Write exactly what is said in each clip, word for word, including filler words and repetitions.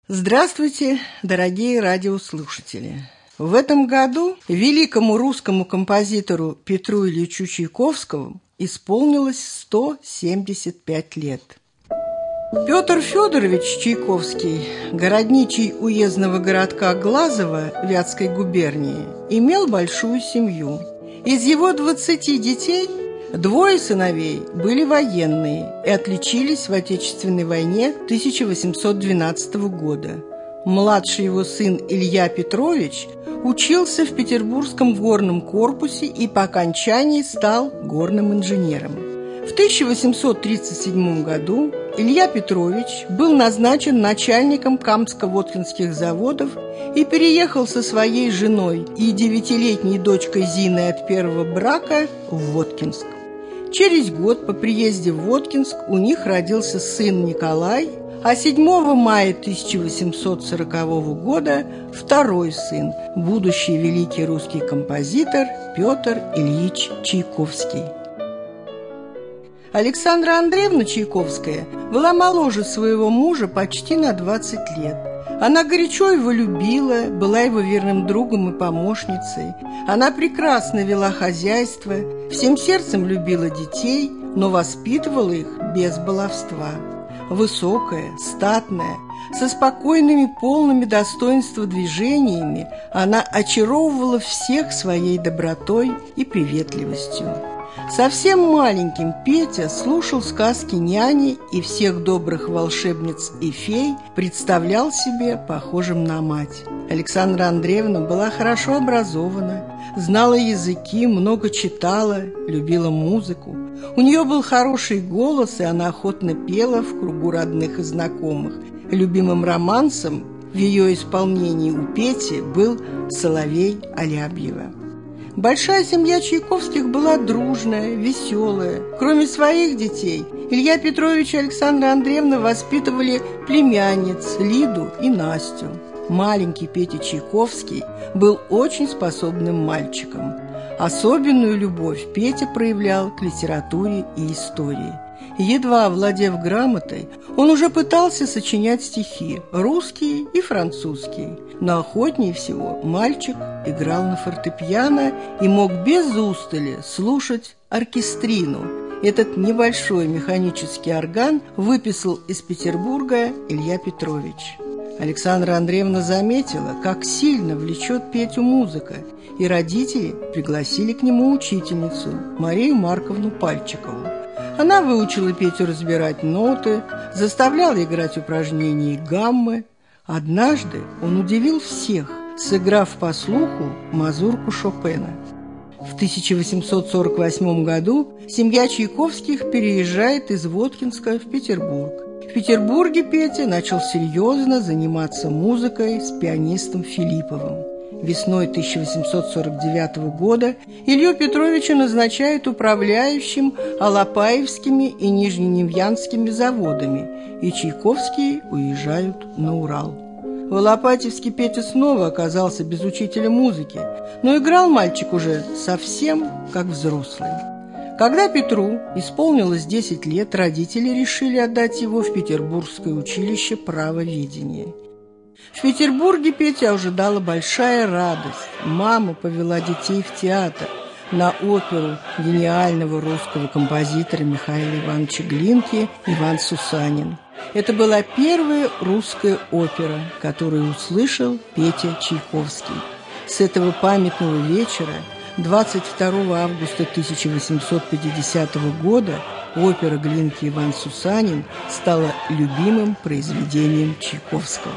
Здравствуйте, дорогие радиослушатели! В этом году великому русскому композитору Петру Ильичу Чайковскому исполнилось сто семьдесят пять лет. Петр Федорович Чайковский, городничий уездного городка Глазово Вятской губернии, имел большую семью. Из его двадцати детей двое сыновей были военные и отличились в Отечественной войне тысяча восемьсот двенадцатого года. Младший его сын Илья Петрович учился в Петербургском горном корпусе и по окончании стал горным инженером. В тысяча восемьсот тридцать седьмом году Илья Петрович был назначен начальником Камско-Воткинских заводов и переехал со своей женой и девятилетней дочкой Зиной от первого брака в Воткинск. Через год по приезде в Воткинск у них родился сын Николай, а седьмого мая тысяча восемьсот сорокового года второй сын, будущий великий русский композитор Петр Ильич Чайковский. Александра Андреевна Чайковская была моложе своего мужа почти на двадцать лет. Она горячо его любила, была его верным другом и помощницей. Она прекрасно вела хозяйство, всем сердцем любила детей, но воспитывала их без баловства. Высокая, статная, со спокойными, полными достоинства движениями, она очаровывала всех своей добротой и приветливостью. Совсем маленьким Петя слушал сказки няни и всех добрых волшебниц и фей представлял себе похожим на мать. Александра Андреевна была хорошо образована, знала языки, много читала, любила музыку. У нее был хороший голос, и она охотно пела в кругу родных и знакомых. Любимым романсом в ее исполнении у Пети был «Соловей Алябьева». Большая семья Чайковских была дружная, веселая. Кроме своих детей, Илья Петрович и Александра Андреевна воспитывали племянниц Лиду и Настю. Маленький Петя Чайковский был очень способным мальчиком. Особенную любовь Петя проявлял к литературе и истории. Едва овладев грамотой, он уже пытался сочинять стихи, русские и французские. Но охотнее всего мальчик играл на фортепиано и мог без устали слушать оркестрину. Этот небольшой механический орган выписал из Петербурга Илья Петрович. Александра Андреевна заметила, как сильно влечет Петю музыка, и родители пригласили к нему учительницу Марию Марковну Пальчикову. Она выучила Петю разбирать ноты, заставляла играть упражнения и гаммы. Однажды он удивил всех, сыграв по слуху мазурку Шопена. В тысяча восемьсот сорок восьмом году семья Чайковских переезжает из Воткинска в Петербург. В Петербурге Петя начал серьезно заниматься музыкой с пианистом Филипповым. Весной тысяча восемьсот сорок девятого года Илью Петровича назначают управляющим Алапаевскими и Нижненевьянскими заводами, и Чайковские уезжают на Урал. В Алапатьевске Петя снова оказался без учителя музыки, но играл мальчик уже совсем как взрослый. Когда Петру исполнилось десять лет, родители решили отдать его в Петербургское училище правоведения. В Петербурге Петя ожидала большая радость. Мама повела детей в театр, на оперу гениального русского композитора Михаила Ивановича Глинки «Иван Сусанин». Это была первая русская опера, которую услышал Петя Чайковский. С этого памятного вечера, двадцать второго августа тысяча восемьсот пятидесятого года, опера Глинки «Иван Сусанин» стала любимым произведением Чайковского.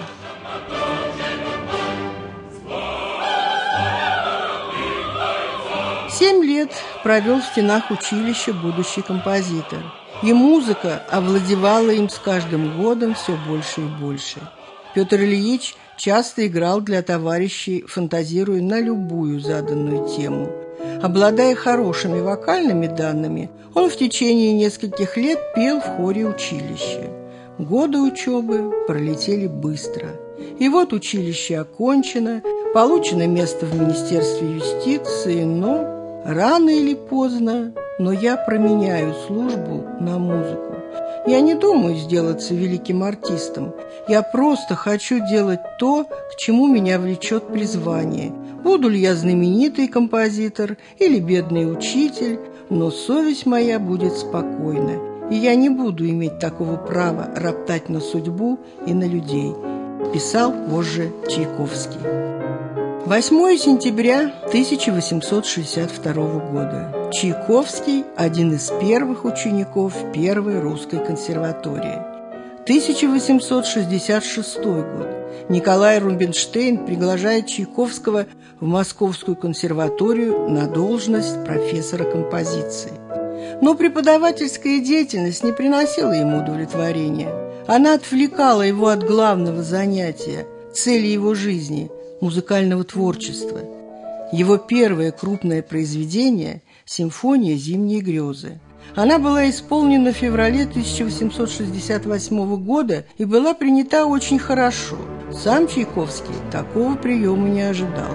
Семь лет провел в стенах училища будущий композитор, и музыка овладевала им с каждым годом все больше и больше. Петр Ильич часто играл для товарищей, фантазируя на любую заданную тему. Обладая хорошими вокальными данными, он в течение нескольких лет пел в хоре училища. Годы учебы пролетели быстро. И вот училище окончено, получено место в Министерстве юстиции, но рано или поздно, но я променяю службу на музыку. Я не думаю сделаться великим артистом. Я просто хочу делать то, к чему меня влечет призвание. Буду ли я знаменитый композитор или бедный учитель, но совесть моя будет спокойна, и я не буду иметь такого права роптать на судьбу и на людей», писал позже Чайковский. восьмое сентября тысяча восемьсот шестьдесят второго года. Чайковский – один из первых учеников Первой русской консерватории. тысяча восемьсот шестьдесят шестой год. Николай Рубинштейн приглашает Чайковского в Московскую консерваторию на должность профессора композиции. Но преподавательская деятельность не приносила ему удовлетворения. Она отвлекала его от главного занятия, цели его жизни – музыкального творчества. Его первое крупное произведение – симфония «Зимние грезы». Она была исполнена в феврале тысяча восемьсот шестьдесят восьмого года и была принята очень хорошо. Сам Чайковский такого приема не ожидал.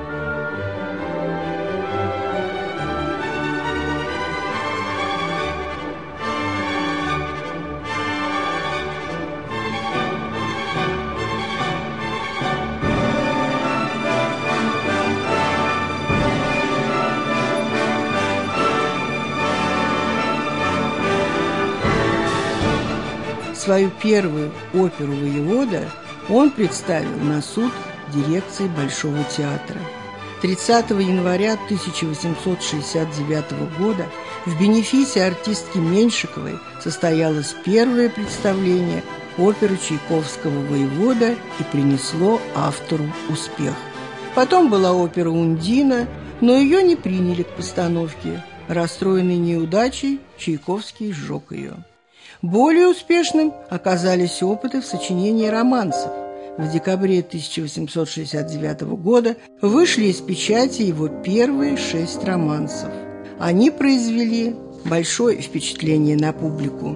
Свою первую оперу «Воевода» он представил на суд дирекции Большого театра. тридцатого января тысяча восемьсот шестьдесят девятого года в бенефисе артистки Меньшиковой состоялось первое представление оперы Чайковского «Воевода» и принесло автору успех. Потом была опера «Ундина», но ее не приняли к постановке. Расстроенный неудачей, Чайковский сжег ее. Более успешным оказались опыты в сочинении романсов. В декабре тысяча восемьсот шестьдесят девятого года вышли из печати его первые шесть романсов. Они произвели большое впечатление на публику.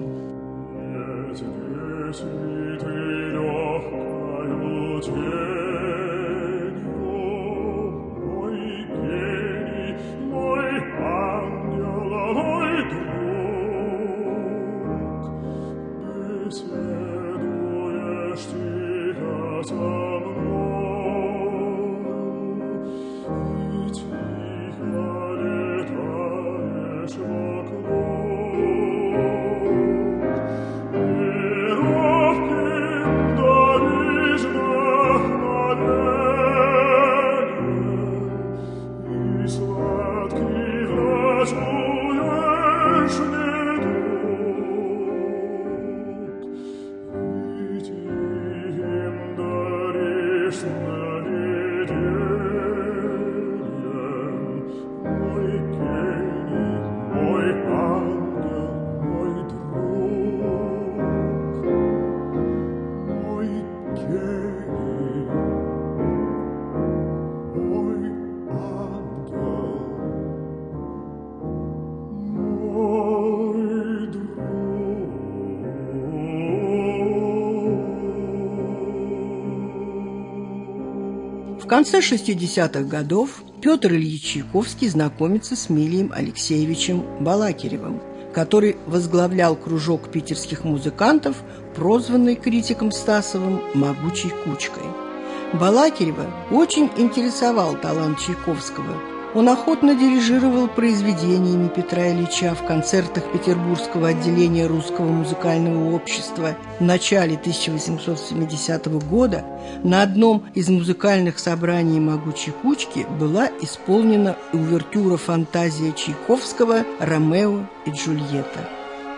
В конце шестидесятых годов Петр Ильич Чайковский знакомится с Милием Алексеевичем Балакиревым, который возглавлял кружок питерских музыкантов, прозванный критиком Стасовым «Могучей кучкой». Балакирева очень интересовал талант Чайковского. Он охотно дирижировал произведениями Петра Ильича в концертах Петербургского отделения Русского музыкального общества. В начале тысяча восемьсот семидесятого года на одном из музыкальных собраний «Могучей кучки» была исполнена увертюра «Фантазия» Чайковского «Ромео и Джульетта».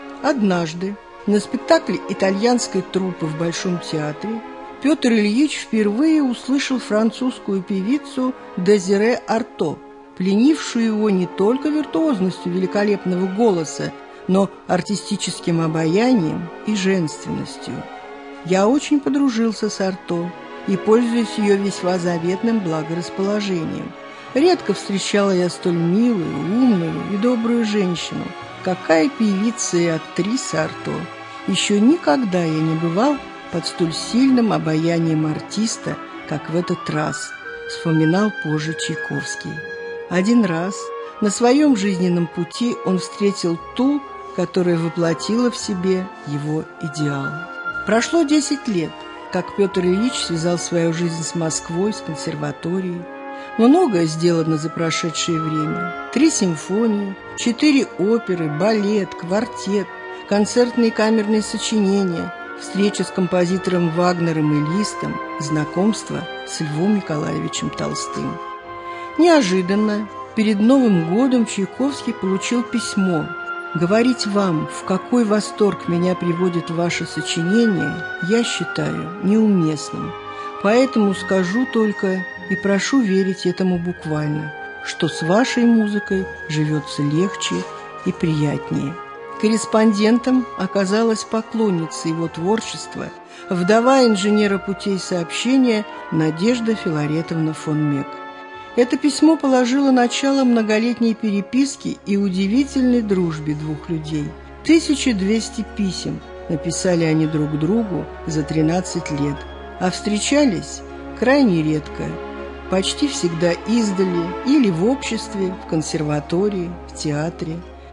Однажды на спектакле итальянской труппы в Большом театре Петр Ильич впервые услышал французскую певицу Дезире Арто, пленившую его не только виртуозностью великолепного голоса, но артистическим обаянием и женственностью. Я очень подружился с Арто и пользуюсь ее весьма заветным благорасположением. Редко встречала я столь милую, умную и добрую женщину. Какая певица и актриса Арто! Еще никогда я не бывал под столь сильным обаянием артиста, как в этот раз, вспоминал позже Чайковский. Один раз на своем жизненном пути он встретил ту, которая воплотила в себе его идеал. Прошло десять лет, как Петр Ильич связал свою жизнь с Москвой, с консерваторией. Многое сделано за прошедшее время. Три симфонии, четыре оперы, балет, квартет, концертные и камерные сочинения, встреча с композитором Вагнером и Листом, знакомство с Львом Николаевичем Толстым. Неожиданно, перед Новым годом Чайковский получил письмо. «Говорить вам, в какой восторг меня приводит ваше сочинение, я считаю неуместным. Поэтому скажу только и прошу верить этому буквально, что с вашей музыкой живется легче и приятнее». Корреспондентом оказалась поклонница его творчества, вдова инженера путей сообщения Надежда Филаретовна фон Мек. Это письмо положило начало многолетней переписке и удивительной дружбе двух людей. тысяча двести писем написали они друг другу за тринадцать лет, а встречались крайне редко, почти всегда издали или в обществе, в консерватории, в театре.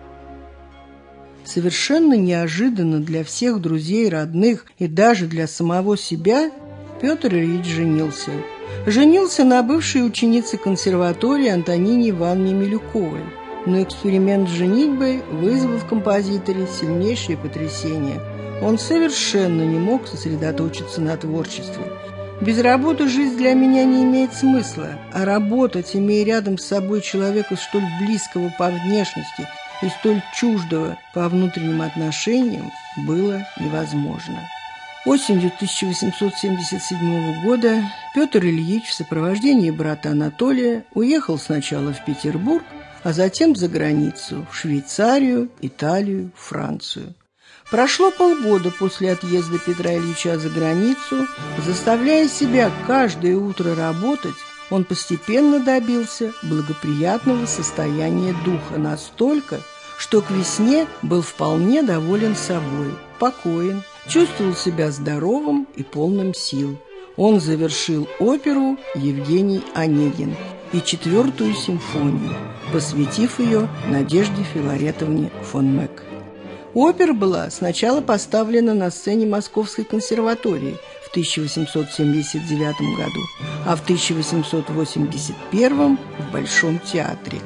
Совершенно неожиданно для всех друзей, родных и даже для самого себя Петр Ильич женился. Женился на бывшей ученице консерватории Антонине Ивановне Милюковой. Но эксперимент с женитьбой вызвал в композиторе сильнейшее потрясение. Он совершенно не мог сосредоточиться на творчестве. «Без работы жизнь для меня не имеет смысла, а работать, имея рядом с собой человека столь близкого по внешности и столь чуждого по внутренним отношениям, было невозможно». Осенью тысяча восемьсот семьдесят седьмого года Петр Ильич в сопровождении брата Анатолия уехал сначала в Петербург, а затем за границу, в Швейцарию, Италию, Францию. Прошло полгода после отъезда Петра Ильича за границу. Заставляя себя каждое утро работать, он постепенно добился благоприятного состояния духа настолько, что к весне был вполне доволен собой, покоен, чувствовал себя здоровым и полным сил. Он завершил оперу «Евгений Онегин» и четвертую симфонию, посвятив ее Надежде Филаретовне фон Мек. Опера была сначала поставлена на сцене Московской консерватории в тысяча восемьсот семьдесят девятом году, а в тысяча восемьсот восемьдесят первом в Большом театре.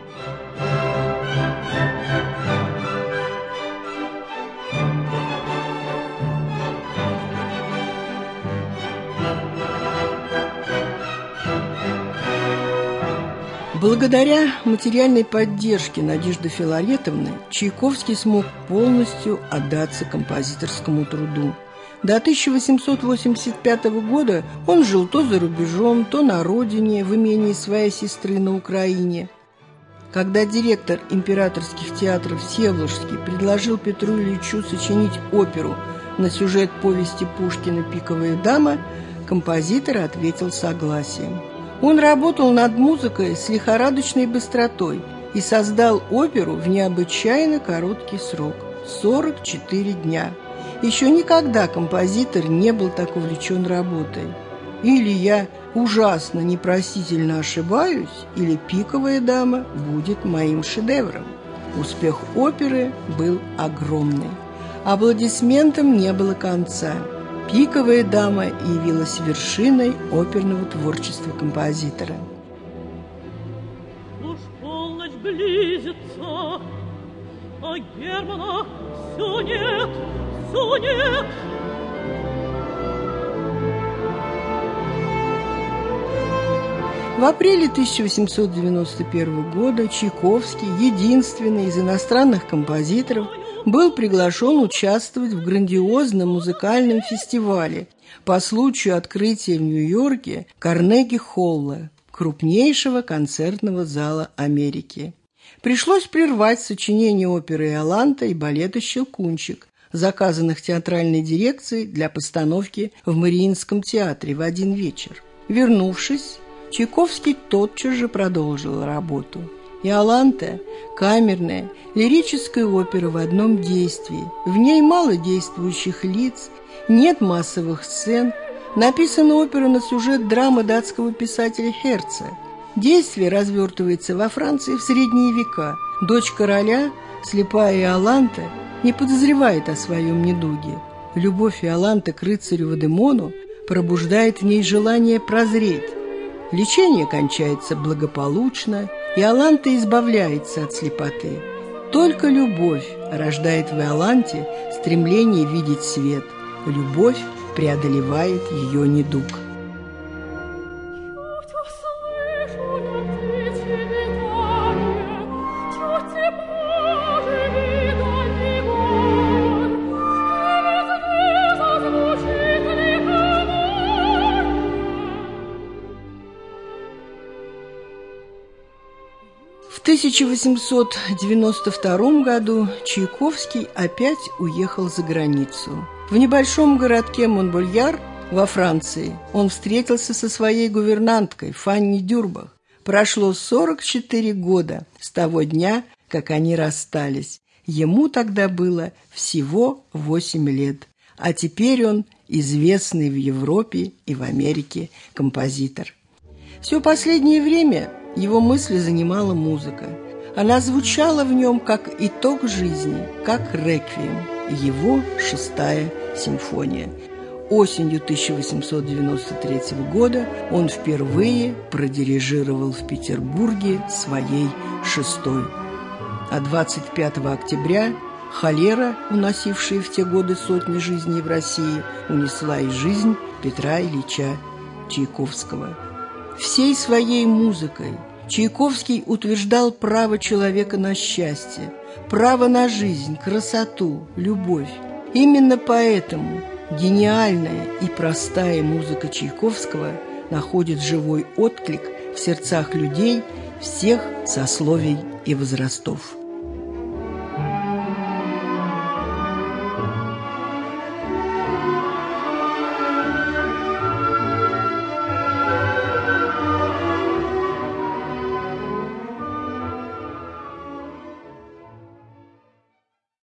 Благодаря материальной поддержке Надежды Филаретовны Чайковский смог полностью отдаться композиторскому труду. До тысяча восемьсот восемьдесят пятого года он жил то за рубежом, то на родине, в имении своей сестры на Украине. Когда директор императорских театров Всеволожский предложил Петру Ильичу сочинить оперу на сюжет повести Пушкина «Пиковая дама», композитор ответил согласием. Он работал над музыкой с лихорадочной быстротой и создал оперу в необычайно короткий срок – сорок четыре дня. Еще никогда композитор не был так увлечен работой. Или я ужасно непростительно ошибаюсь, или «Пиковая дама» будет моим шедевром. Успех оперы был огромный. Аплодисментам не было конца. «Пиковая дама» явилась вершиной оперного творчества композитора. Уж полночь близится, а Германа все нет, все нет. В апреле тысяча восемьсот девяносто первого года Чайковский, единственный из иностранных композиторов, был приглашен участвовать в грандиозном музыкальном фестивале по случаю открытия в Нью-Йорке Карнеги-холла, крупнейшего концертного зала Америки. Пришлось прервать сочинение оперы «Иоланта» и балета «Щелкунчик», заказанных театральной дирекцией для постановки в Мариинском театре в один вечер. Вернувшись, Чайковский тотчас же продолжил работу. «Иоланта» – камерная, лирическая опера в одном действии. В ней мало действующих лиц, нет массовых сцен. Написана опера на сюжет драмы датского писателя Херца. Действие развертывается во Франции в средние века. Дочь короля Слепая Иоланта не подозревает о своем недуге. Любовь Иоланты к рыцарю Вадемону пробуждает в ней желание прозреть. Лечение кончается благополучно, Иоланта избавляется от слепоты. Только любовь рождает в Иоланте стремление видеть свет. Любовь преодолевает ее недуг. В тысяча восемьсот девяносто втором году Чайковский опять уехал за границу. В небольшом городке Монбельяр во Франции он встретился со своей гувернанткой Фанни Дюрбах. Прошло сорок четыре года с того дня, как они расстались. Ему тогда было всего восемь лет, а теперь он известный в Европе и в Америке композитор. Все последнее время его мысли занимала музыка. Она звучала в нем как итог жизни, как реквием, его шестая симфония. Осенью тысяча восемьсот девяносто третьего года он впервые продирижировал в Петербурге своей шестой. А двадцать пятого октября холера, уносившая в те годы сотни жизней в России, унесла и жизнь Петра Ильича Чайковского. Всей своей музыкой Чайковский утверждал право человека на счастье, право на жизнь, красоту, любовь. Именно поэтому гениальная и простая музыка Чайковского находит живой отклик в сердцах людей всех сословий и возрастов.